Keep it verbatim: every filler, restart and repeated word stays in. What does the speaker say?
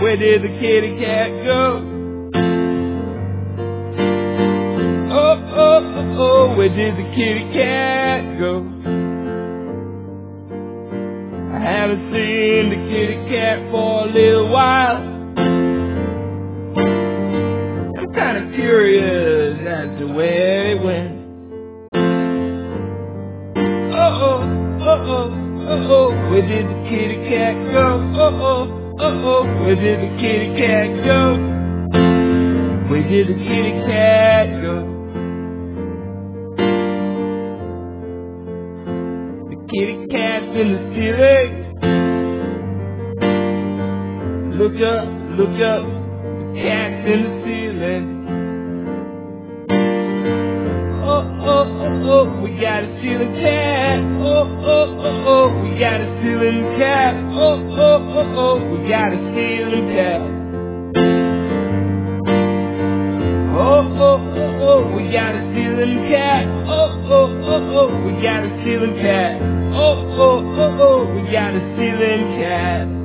Where did the kitty cat go? Oh, oh, oh, oh, where did the kitty cat go? I haven't seen the kitty cat for a little while. I'm kinda curious as to where it went. Oh, oh, oh, oh, oh, oh, where did the kitty cat go? Oh, oh, oh, oh, where did the kitty cat go? Where did the kitty cat go? The kitty cat's in the ceiling. Look up, look up, the cat's in the ceiling. Oh, oh, oh, oh, we got a ceiling cat. Oh, oh, oh, oh, we got a ceiling cat. Oh, oh, oh, oh, we got a ceiling cat. Oh, oh, oh, oh, we got a ceiling cat. Oh, oh, oh, oh, we got a ceiling cat. Oh, oh, oh, oh, we got a ceiling cat.